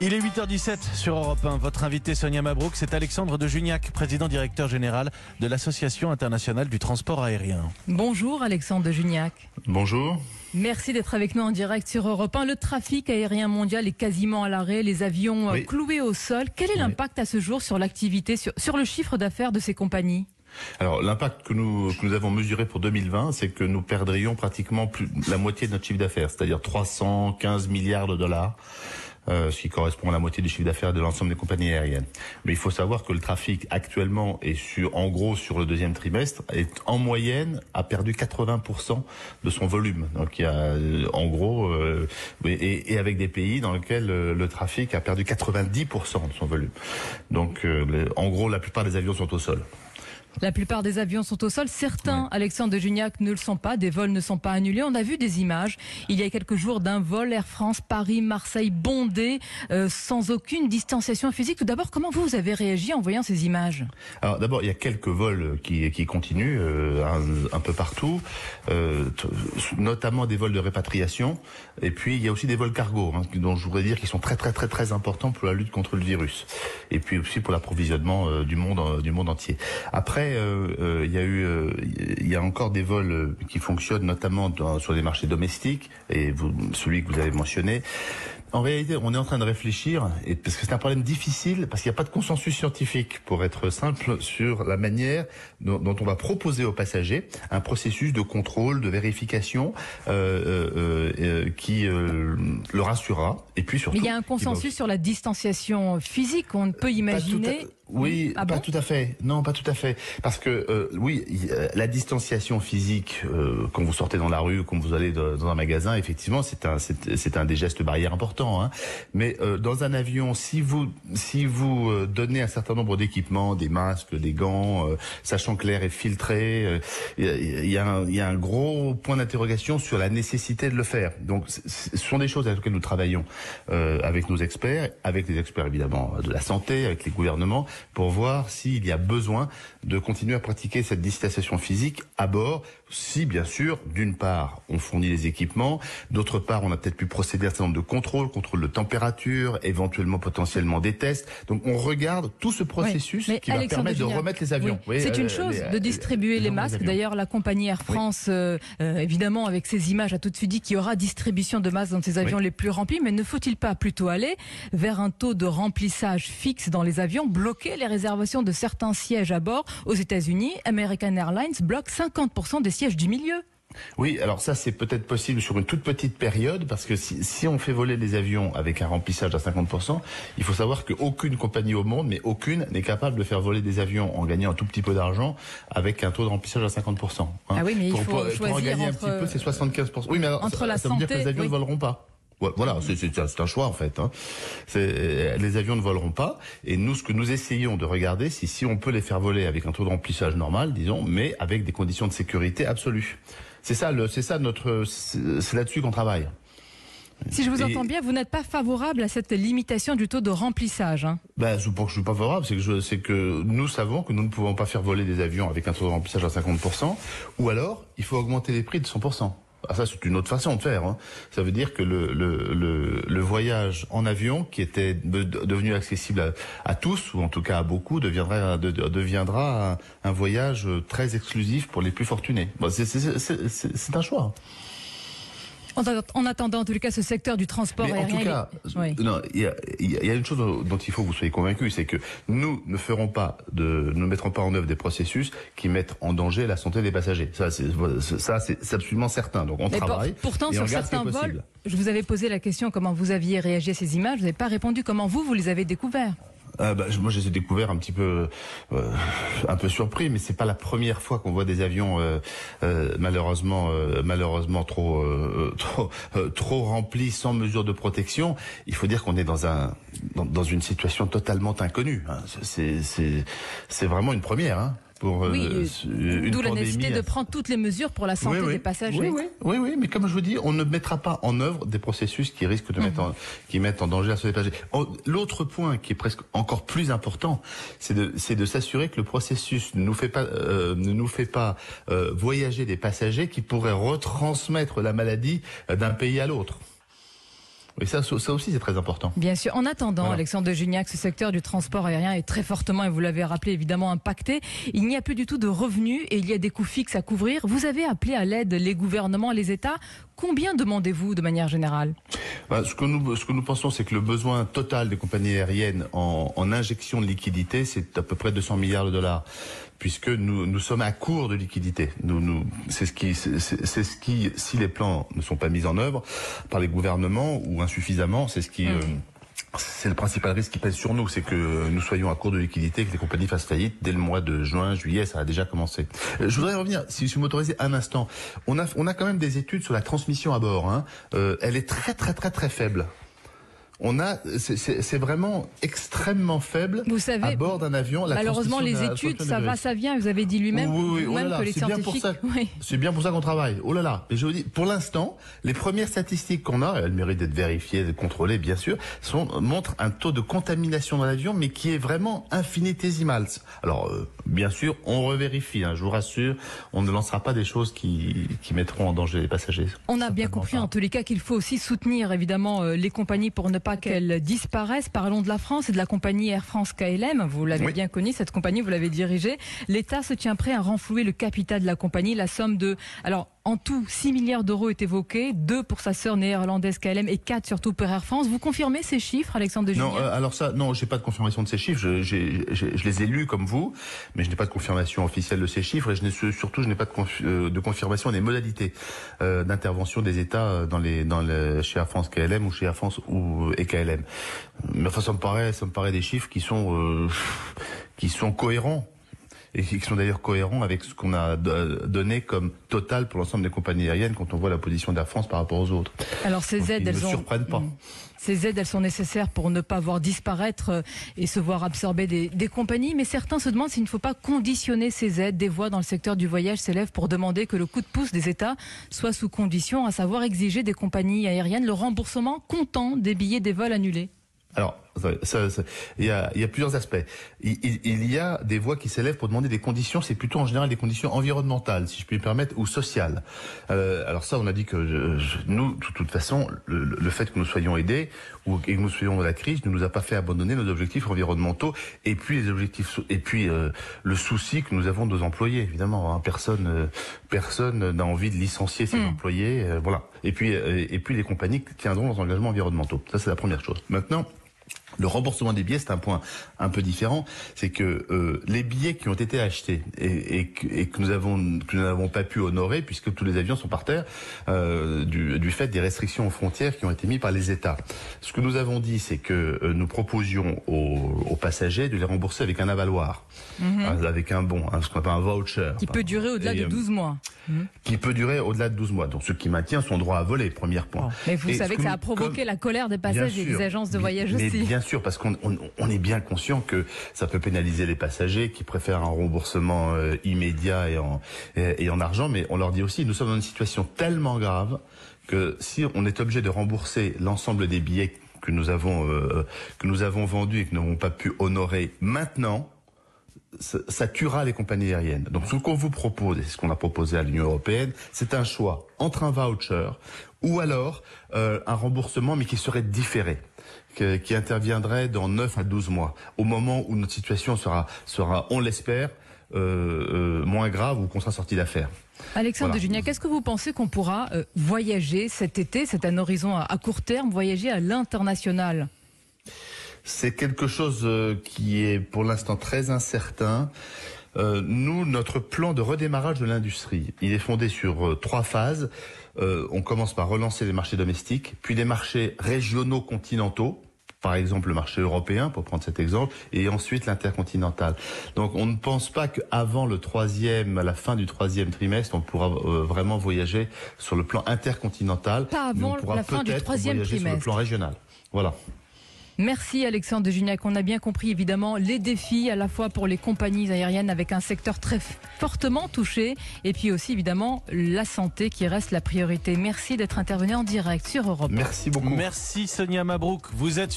Il est 8h17 sur Europe 1. Votre invité Sonia Mabrouk, c'est Alexandre de Juniac, président directeur général de l'Association internationale du transport aérien. Bonjour Alexandre de Juniac. Bonjour. Merci d'être avec nous en direct sur Europe 1. Le trafic aérien mondial est quasiment à l'arrêt, les avions cloués au sol. Quel est l'impact à ce jour sur l'activité, sur le chiffre d'affaires de ces compagnies ? Alors l'impact que nous avons mesuré pour 2020, c'est que nous perdrions pratiquement plus la moitié de notre chiffre d'affaires, c'est-à-dire 315 milliards de dollars. Ce qui correspond à la moitié du chiffre d'affaires de l'ensemble des compagnies aériennes. Mais il faut savoir que le trafic actuellement est en gros sur le deuxième trimestre, en moyenne a perdu 80% de son volume. Donc il y a en gros et avec des pays dans lesquels le trafic a perdu 90% de son volume. Donc en gros la plupart des avions sont au sol. La plupart des avions sont au sol. Certains, Alexandre de Juniac, ne le sont pas. Des vols ne sont pas annulés. On a vu des images il y a quelques jours d'un vol Air France Paris-Marseille bondé, sans aucune distanciation physique. Tout d'abord, comment vous avez réagi en voyant ces images ? Alors d'abord, il y a quelques vols qui continuent un peu partout, notamment des vols de répatriation. Et puis il y a aussi des vols cargo, dont je voudrais dire qu'ils sont très importants pour la lutte contre le virus. Et puis aussi pour l'approvisionnement du monde entier. Après, il y a encore des vols qui fonctionnent, notamment sur des marchés domestiques, et celui que vous avez mentionné. En réalité, on est en train de réfléchir, parce que c'est un problème difficile, parce qu'il n'y a pas de consensus scientifique, pour être simple, sur la manière dont on va proposer aux passagers un processus de contrôle, de vérification qui le rassurera. Et puis surtout, mais il y a un consensus sur la distanciation physique, on peut imaginer. Oui, pas tout à fait. Non, pas tout à fait. Parce que la distanciation physique, quand vous sortez dans la rue, quand vous allez dans un magasin, effectivement, c'est un des gestes barrières importants. Mais dans un avion, si vous donnez un certain nombre d'équipements, des masques, des gants, sachant que l'air est filtré, il y a un gros point d'interrogation sur la nécessité de le faire. Donc, ce sont des choses avec lesquelles nous travaillons avec nos experts, avec les experts évidemment de la santé, avec les gouvernements, pour voir s'il y a besoin de continuer à pratiquer cette distanciation physique à bord, si bien sûr, d'une part, on fournit les équipements, d'autre part, on a peut-être pu procéder à un certain nombre de contrôle de température, éventuellement potentiellement des tests. Donc on regarde tout ce processus qui va permettre de remettre les avions. Oui. C'est une chose de distribuer les masques. D'ailleurs, la compagnie Air France, évidemment, avec ces images, a tout de suite dit qu'il y aura distribution de masques dans ces avions les plus remplis. Mais ne faut-il pas plutôt aller vers un taux de remplissage fixe dans les avions, bloquer les réservations de certains sièges à bord? Aux États-Unis, American Airlines bloque 50% des sièges du milieu. Oui, alors ça c'est peut-être possible sur une toute petite période, parce que si on fait voler les avions avec un remplissage à 50%, il faut savoir qu'aucune compagnie au monde, mais aucune, n'est capable de faire voler des avions en gagnant un tout petit peu d'argent avec un taux de remplissage à 50%. Ah oui, mais il faut choisir pour en gagner un petit peu, c'est 75%. Oui, mais alors, ça veut dire que les avions ne voleront pas. Voilà, c'est un choix en fait. Les avions ne voleront pas, et nous, ce que nous essayons de regarder, c'est si on peut les faire voler avec un taux de remplissage normal, disons, mais avec des conditions de sécurité absolues. C'est là-dessus qu'on travaille. Si je vous entends bien, vous n'êtes pas favorable à cette limitation du taux de remplissage. Pour que je suis pas favorable, c'est que nous savons que nous ne pouvons pas faire voler des avions avec un taux de remplissage à 50%, ou alors il faut augmenter les prix de 100%. Ah, ça, c'est une autre façon de faire. Ça veut dire que le voyage en avion, qui était devenu accessible à tous, ou en tout cas à beaucoup, deviendra un voyage très exclusif pour les plus fortunés. C'est un choix. En attendant, en tout cas, ce secteur du transport aérien... En tout cas, il y a une chose dont il faut que vous soyez convaincus, c'est que nous ne mettrons pas en œuvre des processus qui mettent en danger la santé des passagers. Ça, c'est absolument certain. Donc on travaille. Pourtant, sur certains vols, je vous avais posé la question comment vous aviez réagi à ces images. Vous n'avez pas répondu. Comment vous les avez découverts? Moi, je les ai découverts un petit peu, un peu surpris, mais c'est pas la première fois qu'on voit des avions malheureusement trop remplis, sans mesure de protection. Il faut dire qu'on est dans une situation totalement inconnue. C'est vraiment une première. D'où la nécessité de prendre toutes les mesures pour la santé des passagers. Oui, mais comme je vous dis, on ne mettra pas en œuvre des processus qui risquent de mettent en danger la santé des passagers. L'autre point qui est presque encore plus important, c'est de s'assurer que le processus ne nous fait pas voyager des passagers qui pourraient retransmettre la maladie d'un pays à l'autre. Et ça aussi, c'est très important. Bien sûr. En attendant, Voilà. Alexandre de Juniac, ce secteur du transport aérien est très fortement, et vous l'avez rappelé, évidemment impacté. Il n'y a plus du tout de revenus et il y a des coûts fixes à couvrir. Vous avez appelé à l'aide les gouvernements, les États. Combien demandez-vous de manière générale ? Ce que nous pensons, c'est que le besoin total des compagnies aériennes en injection de liquidité, c'est à peu près 200 milliards de dollars. Puisque nous sommes à court de liquidité. C'est ce qui, si les plans ne sont pas mis en œuvre par les gouvernements ou insuffisamment, c'est le principal risque qui pèse sur nous, c'est que nous soyons à court de liquidité, que les compagnies fassent faillite dès le mois de juin, juillet, ça a déjà commencé. Je voudrais revenir, si vous m'autorisez un instant, on a quand même des études sur la transmission à bord. Elle est très faible. C'est vraiment extrêmement faible. Vous savez, à bord d'un avion. Malheureusement, les études, ça va, ça vient. Vous avez dit lui-même, que les scientifiques. C'est bien pour ça qu'on travaille. Oh là là. Et je vous dis, pour l'instant, les premières statistiques qu'on a, elles méritent d'être vérifiées, d'être contrôlées, bien sûr, montrent un taux de contamination dans l'avion, mais qui est vraiment infinitésimal. Alors, bien sûr, on revérifie. Je vous rassure, on ne lancera pas des choses qui mettront en danger les passagers. On a bien compris, en tous les cas, qu'il faut aussi soutenir, évidemment, les compagnies pour ne pas qu'elles disparaissent. Parlons de la France et de la compagnie Air France KLM. Vous l'avez bien connue, cette compagnie, vous l'avez dirigée. L'État se tient prêt à renflouer le capital de la compagnie. La somme de... Alors, en tout, 6 milliards d'euros est évoquée, 2 pour sa sœur néerlandaise KLM et 4 surtout pour Air France. Vous confirmez ces chiffres, Alexandre de Juniac ? Non, alors ça, non, j'ai pas de confirmation de ces chiffres. Je les ai lus comme vous, mais je n'ai pas de confirmation officielle de ces chiffres et je n'ai pas de confirmation des modalités d'intervention des États chez Air France KLM ou chez Air France et KLM. Mais enfin, ça me paraît des chiffres qui sont cohérents. Et qui sont d'ailleurs cohérents avec ce qu'on a donné comme total pour l'ensemble des compagnies aériennes quand on voit la position d'Air France par rapport aux autres. Alors ces aides, elles surprennent pas. Ces aides, elles sont nécessaires pour ne pas voir disparaître et se voir absorber des compagnies. Mais certains se demandent s'il ne faut pas conditionner ces aides. Des voix dans le secteur du voyage s'élèvent pour demander que le coup de pouce des États soit sous condition, à savoir exiger des compagnies aériennes le remboursement comptant des billets des vols annulés. Alors, il y a plusieurs aspects. Il y a des voix qui s'élèvent pour demander des conditions, c'est plutôt en général des conditions environnementales, si je puis me permettre, ou sociales. Alors ça, on a dit que nous, de toute façon, le fait que nous soyons aidés et que nous soyons dans la crise ne nous a pas fait abandonner nos objectifs environnementaux et puis le souci que nous avons de nos employés, évidemment. Personne n'a envie de licencier ses employés, voilà. Et puis les compagnies tiendront leurs engagements environnementaux. Ça, c'est la première chose. Maintenant, le remboursement des billets, c'est un point un peu différent. C'est que les billets qui ont été achetés et que nous n'avons pas pu honorer, puisque tous les avions sont par terre, du fait des restrictions aux frontières qui ont été mises par les États. Ce que nous avons dit, c'est que nous proposions aux passagers de les rembourser avec un avaloir, avec un bon, ce qu'on appelle un voucher. Qui peut durer au-delà de 12 mois. Qui peut durer au-delà de 12 mois. Donc ce qui maintient son droit à voler, premier point. Mais vous savez que ça a provoqué la colère des passagers et des agences de voyage aussi. Bien sûr, parce qu'on est bien conscient que ça peut pénaliser les passagers qui préfèrent un remboursement immédiat et en argent, mais on leur dit aussi, nous sommes dans une situation tellement grave que si on est obligé de rembourser l'ensemble des billets que nous avons vendus et que nous n'avons pas pu honorer maintenant, ça tuera les compagnies aériennes. Donc ce qu'on vous propose, et ce qu'on a proposé à l'Union européenne, c'est un choix entre un voucher ou alors un remboursement, mais qui serait différé, qui interviendrait dans 9 à 12 mois, au moment où notre situation sera on l'espère, moins grave ou qu'on sera sorti d'affaire. Alexandre de Juniac, est-ce que vous pensez qu'on pourra voyager cet été, c'est un horizon à court terme, voyager à l'international ? C'est quelque chose qui est pour l'instant très incertain. Nous, notre plan de redémarrage de l'industrie, il est fondé sur 3 phases. On commence par relancer les marchés domestiques, puis les marchés régionaux continentaux, par exemple le marché européen, pour prendre cet exemple, et ensuite l'intercontinental. Donc on ne pense pas qu'avant à la fin du 3e trimestre, on pourra vraiment voyager sur le plan intercontinental. Pas avant la fin du 3e trimestre. Sur le plan régional. Voilà. Merci Alexandre de Juniac. On a bien compris évidemment les défis à la fois pour les compagnies aériennes avec un secteur très fortement touché et puis aussi évidemment la santé qui reste la priorité. Merci d'être intervenu en direct sur Europe 1. Merci beaucoup. Merci Sonia Mabrouk. Vous êtes